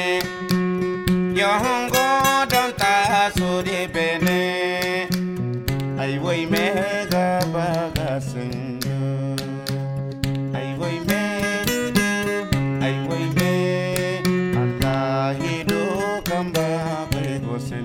Yongo don't so de bene. I will mega bagasin. I will Allah hidu kamba begosin.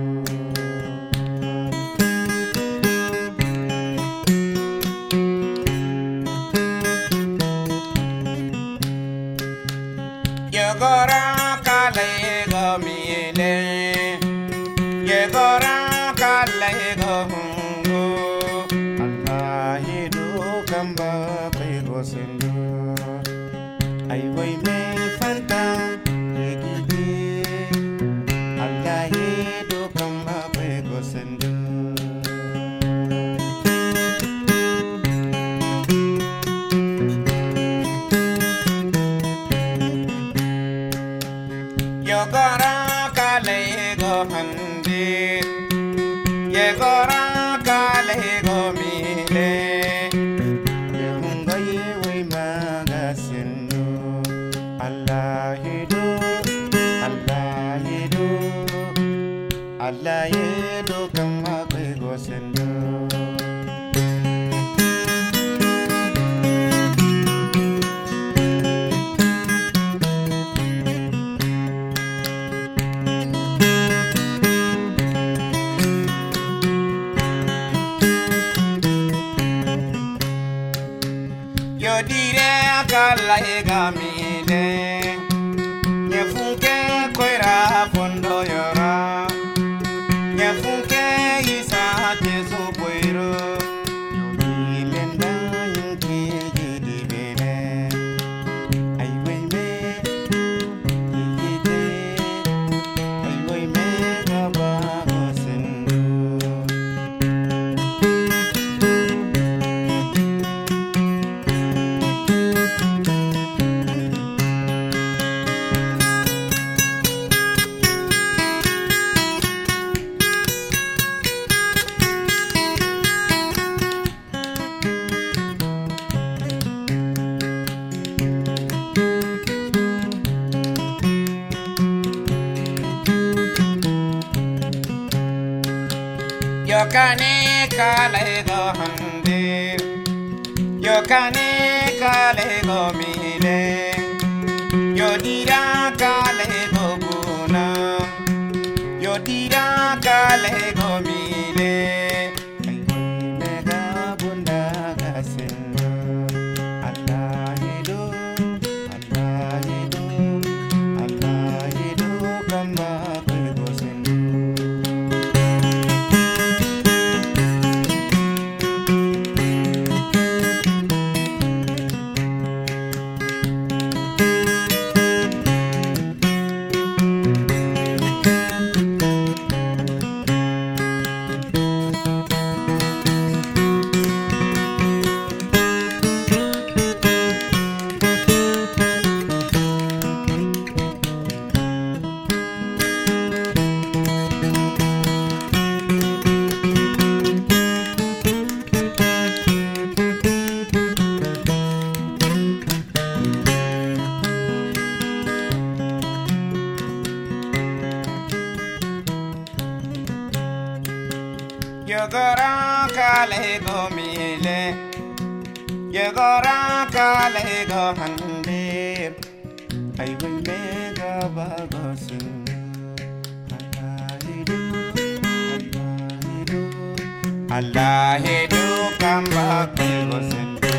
Yagora kale gomile, yagora kale gomungo. Allah hidu kamba begosindu. Ay way me fanta egidi. Allah hidu kamba begosindu. Yagora kale go handi, yagora kale go mile, yunga yewe magasindu. Allah hidu, Allah hidu kama go sendu. Yo dire akala egamile, nyefunke kwera fondo yora, nyefunke isa jesu kwero, yo milenda yunke gidi bene, aiwei me, yite, aiwei me gabago sendu. Yo kane kale go hande, yo kane kale go mile, yo dira kale go guna, yo dira kale go mile, ay mega bunda gasindu. Allah hidu, kamba go sendu. Yagora kale go mile, yagora kale go hande, ay will mega bagosin. Allah hidu kamba begosin.